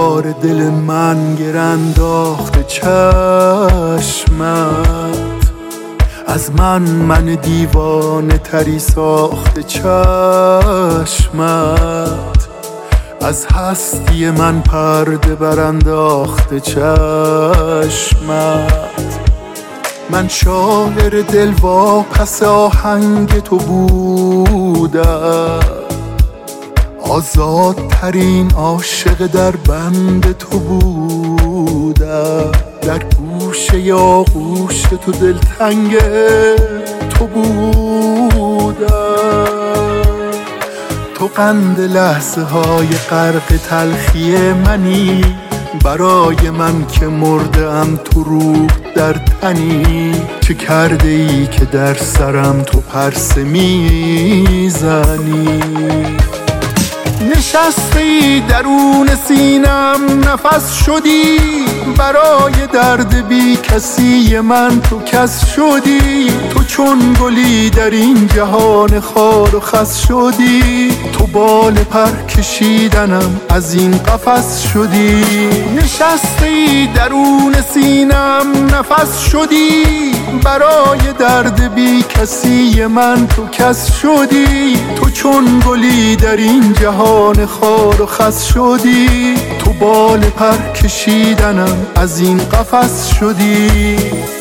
بار دل من گر انداخته چشمت، از من دیوانه تری ساخته چشمت، از هستی من پرده برانداخته چشمت. من شاعر دل واپس آهنگ تو بودم، آزادترین عاشق در بند تو بودم، در گوشه آغوش تو دلتنگ تو بودم. تو قند لحظه های غرق تلخی منی، برای من که مرده ام تو روح در تنی. چه کرده ای که در سرم تو پرسه میزنی؟ نشسته ای درون سینم نفس شدی، برای درد بی کسی من تو کس شدی. تو چون گلی در این جهان خار و خس شدی، تو بال پر کشیدنم از این قفس شدی. نشسته ای درون سینم نفس شدی، برای درد بی کسی من تو کس شدی. تو چون گلی در این جهان خار و خس شدی، تو بال پر کشیدنم از این قفس شدی.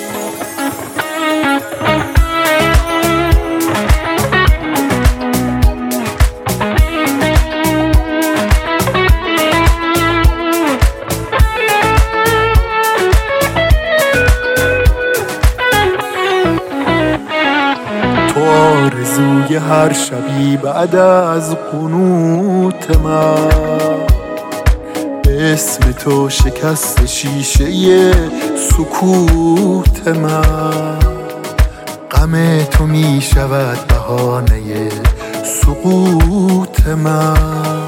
آرزوی هر شبی بعد از قنوت من، اسم تو شکست شیشه سکوت من. غم تو می شود بهانه سقوط من.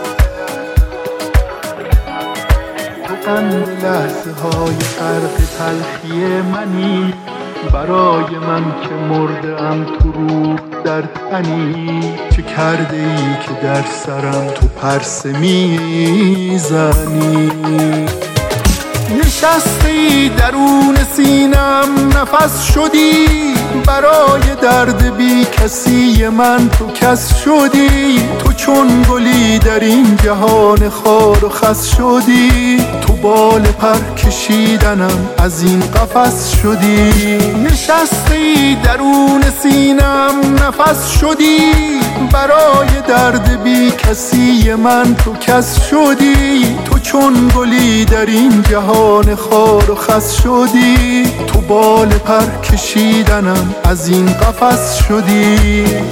تو قند لحظه های غرق تلخی منی، برای من که مرده ام تو روح در تنی. چه کرده ای که در سرم تو پرسه میزنی؟ نشسته ای درون سینم نفس شدی، برای درد بی کسی من تو کس شدی. تو چون گلی در این جهان خار و خس شدی، تو بال پر کشیدنم از این قفس شدی. نشسته ای درون سینم نفس شدی، برای درد بی کسی من تو کس شدی. تو چون گلی در این جهان خار و خس شدی، تو بال پر کشیدنم از این قفس شدی.